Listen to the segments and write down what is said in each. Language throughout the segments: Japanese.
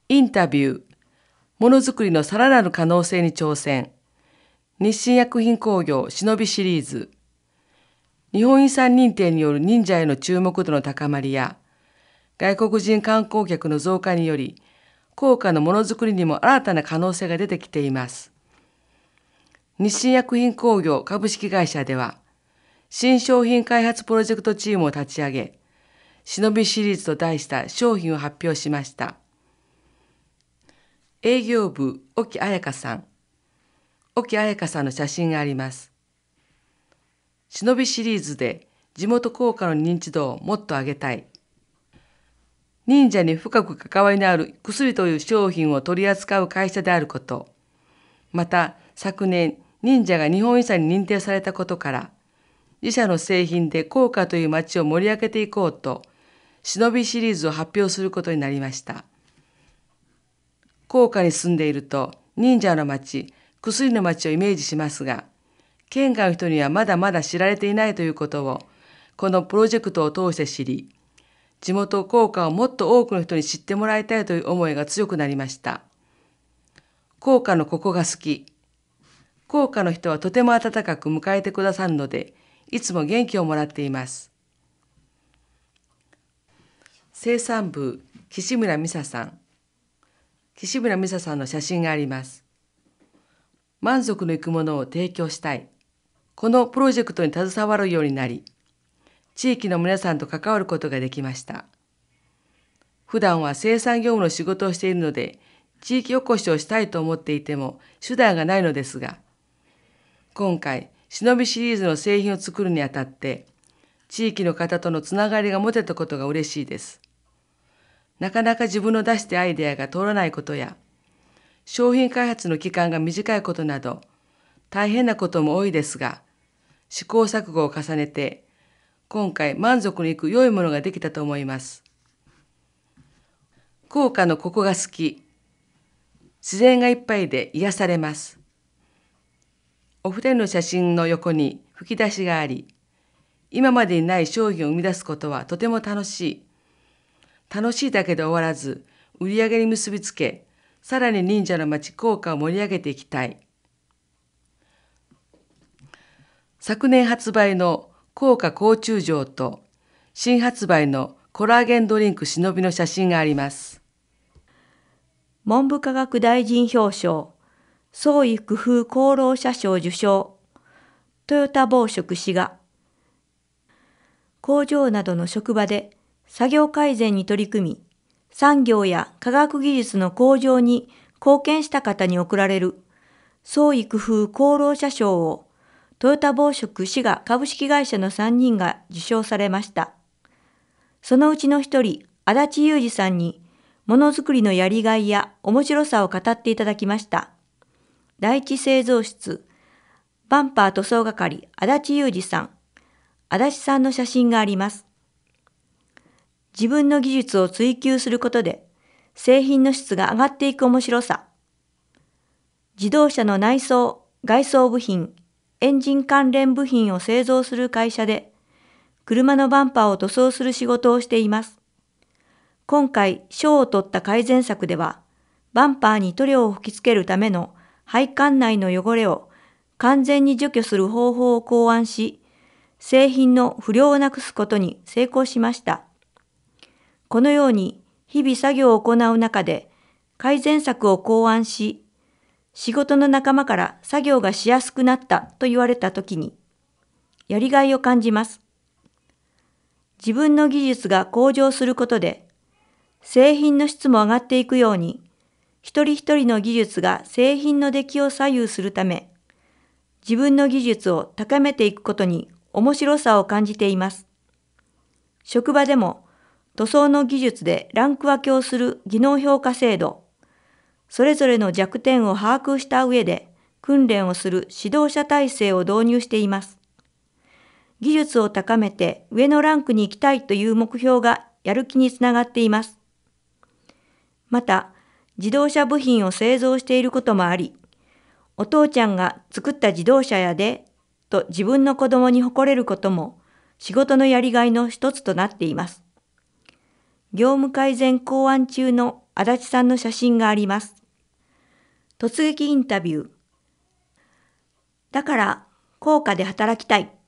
インタビュー、ものづくりのさらなる可能性に挑戦。日清薬品工業忍びシリーズ。日本遺産認定による忍者への注目度の高まりや、外国人観光客の増加により、高価のものづくりにも新たな可能性が出てきています。日清薬品工業株式会社では、新商品開発プロジェクトチームを立ち上げ、忍びシリーズと題した商品を発表しました。営業部、沖彩香さん。沖彩香さんの写真があります。忍びシリーズで地元効果の認知度をもっと上げたい。忍者に深く関わりのある薬という商品を取り扱う会社であること。また、昨年、忍者が日本遺産に認定されたことから、自社の製品で効果という街を盛り上げていこうと、忍びシリーズを発表することになりました。効果に住んでいると、忍者の街、薬の街をイメージしますが、県外の人にはまだまだ知られていないということを、このプロジェクトを通して知り、地元効果をもっと多くの人に知ってもらいたいという思いが強くなりました。効果のここが好き。効果の人はとても温かく迎えてくださるので、いつも元気をもらっています。生産部、岸村美沙さん。岸村美沙さんの写真があります。満足のいくものを提供したい。このプロジェクトに携わるようになり、地域の皆さんと関わることができました。普段は生産業務の仕事をしているので、地域おこしをしたいと思っていても手段がないのですが、今回、忍びシリーズの製品を作るにあたって、地域の方とのつながりが持てたことが嬉しいです。なかなか自分の出したアイデアが通らないことや、商品開発の期間が短いことなど、大変なことも多いですが、試行錯誤を重ねて、今回満足のいく良いものができたと思います。効果のここが好き。自然がいっぱいで癒されます。お二人の写真の横に吹き出しがあり、今までにない商品を生み出すことはとても楽しい。楽しいだけで終わらず、売り上げに結びつけ、さらに忍者の町効果を盛り上げていきたい。昨年発売の効果高中錠と新発売のコラーゲンドリンク忍びの写真があります。 文部科学大臣表彰、創意工夫功労者賞受賞、トヨタ紡織滋賀。工場などの職場で作業改善に取り組み、産業や科学技術の向上に貢献した方に贈られる創意工夫功労者賞をトヨタ紡織滋賀株式会社の3人が受賞されました。そのうちの一人、足立裕二さんに、ものづくりのやりがいや面白さを語っていただきました。第一製造室、バンパー塗装係、足立裕二さん。足立さんの写真があります。自分の技術を追求することで、製品の質が上がっていく面白さ。自動車の内装、外装部品、エンジン関連部品を製造する会社で、車のバンパーを塗装する仕事をしています。今回、賞を取った改善策では、バンパーに塗料を吹き付けるための配管内の汚れを完全に除去する方法を考案し、製品の不良をなくすことに成功しました。このように、日々作業を行う中で、改善策を考案し、仕事の仲間から作業がしやすくなったと言われたときに、やりがいを感じます。自分の技術が向上することで、製品の質も上がっていくように、一人一人の技術が製品の出来を左右するため、自分の技術を高めていくことに面白さを感じています。職場でも、塗装の技術でランク分けをする技能評価制度、それぞれの弱点を把握した上で訓練をする指導者体制を導入しています。技術を高めて上のランクに行きたいという目標がやる気につながっています。また、自動車部品を製造していることもあり、お父ちゃんが作った自動車やで、と自分の子供に誇れることも仕事のやりがいの一つとなっています。 業務改善考案中の足立さんの写真があります。突撃インタビュー。だから高価で働きたい。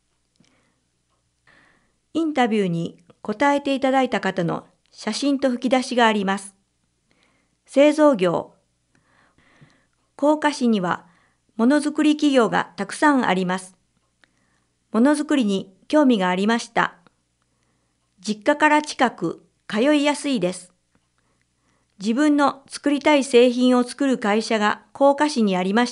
インタビューに答えていただいた方の写真と吹き出しがあります。製造業。甲賀市にはものづくり企業がたくさんあります。ものづくりに興味がありました。実家から近く通いやすいです。自分の作りたい製品を作る会社が甲賀市にありました。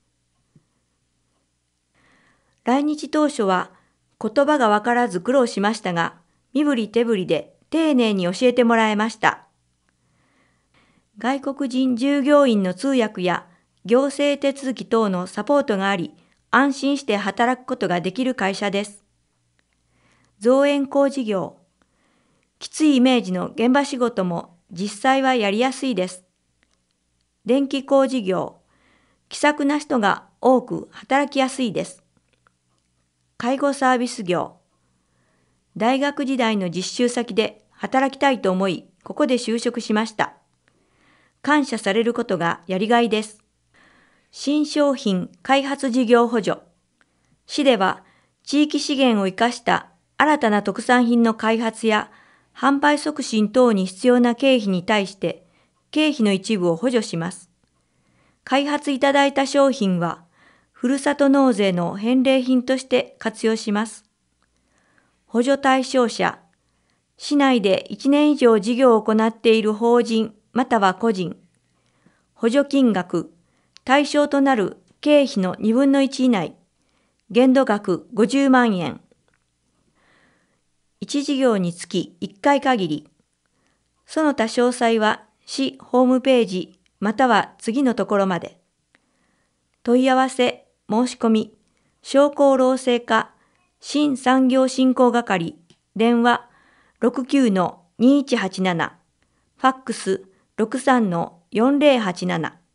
来日当初は言葉がわからず苦労しましたが、身振り手振りで丁寧に教えてもらえました。外国人従業員の通訳や行政手続き等のサポートがあり、安心して働くことができる会社です。造園工事業。きついイメージの現場仕事も実際はやりやすいです。電気工事業。気さくな人が多く働きやすいです。介護サービス業。大学時代の実習先で働きたいと思い、ここで就職しました。感謝されることがやりがいです。新商品開発事業補助。市では地域資源を生かした新たな特産品の開発や販売促進等に必要な経費に対して経費の一部を補助します。開発いただいた商品はふるさと納税の返礼品として活用します。補助対象者。市内で1年以上事業を行っている法人または個人。補助金額。対象となる経費の2分の1以内。限度額50万円。1事業につき1回限り。その他詳細は市ホームページまたは次のところまで。問い合わせ、申し込み、商工労政課、新産業振興係、電話 69-2187、ファックス 63-4087。